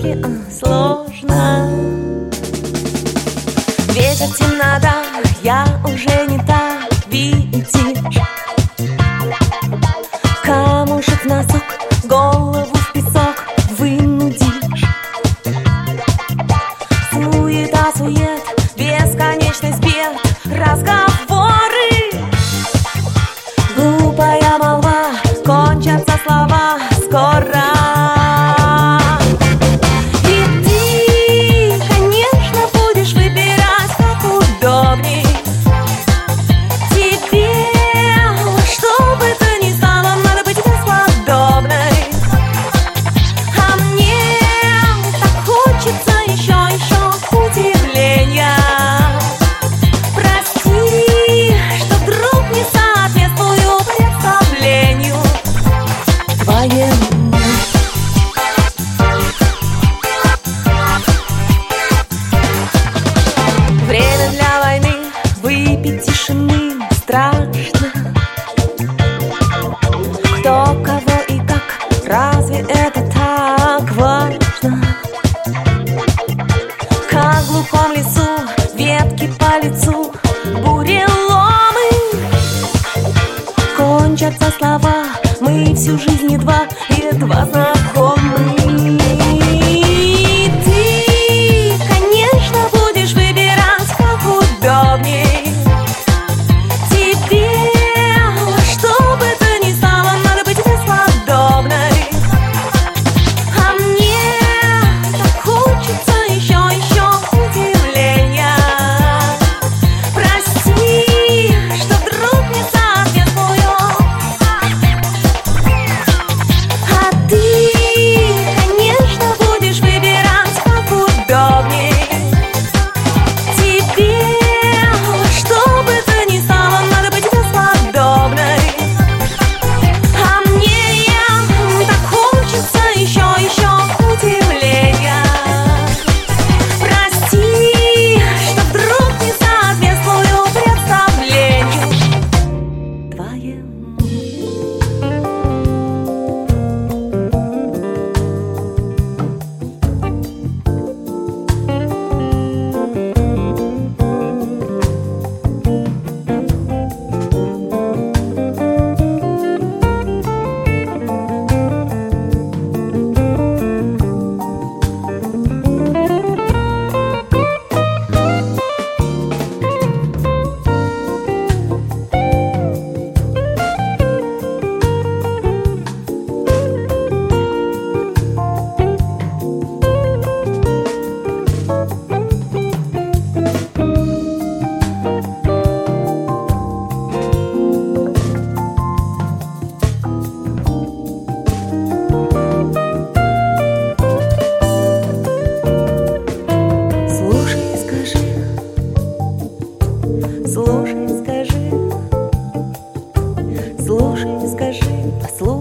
девочке сложно. Ветер, темнота, я уже не та, видишь. Камушек в носок, голову в песок вынудишь. Суета, сует, бесконечность бед, разговоры. Глупая молва, кончатся слова скоро. И ты, конечно, будешь выбирать, как удобней тебе. Что бы то ни стало, надо быть бесподобной. А мне так хочется еще удивления. Прости, что вдруг не соответствую представлению твоему. Время для войны, выпить тишины страшно. Кто, кого и как, разве это так важно? Как в глухом лесу, ветки по лицу, буреломы. Кончатся слова, мы всю жизнь едва знакомы. И ты, конечно, будешь выбирать, как удобней тебе. Что бы то ни стало, надо быть бесподобной. А мне так хочется еще удивления. Прости, что вдруг не соответствую. А ты, конечно, будешь выбирать, как удобней тебе. Что бы то ни стало, надо быть бесподобной. А мне так хочется еще удивления. Прости, что вдруг не соответствую представлению твоему. Слушай, скажи, послушай.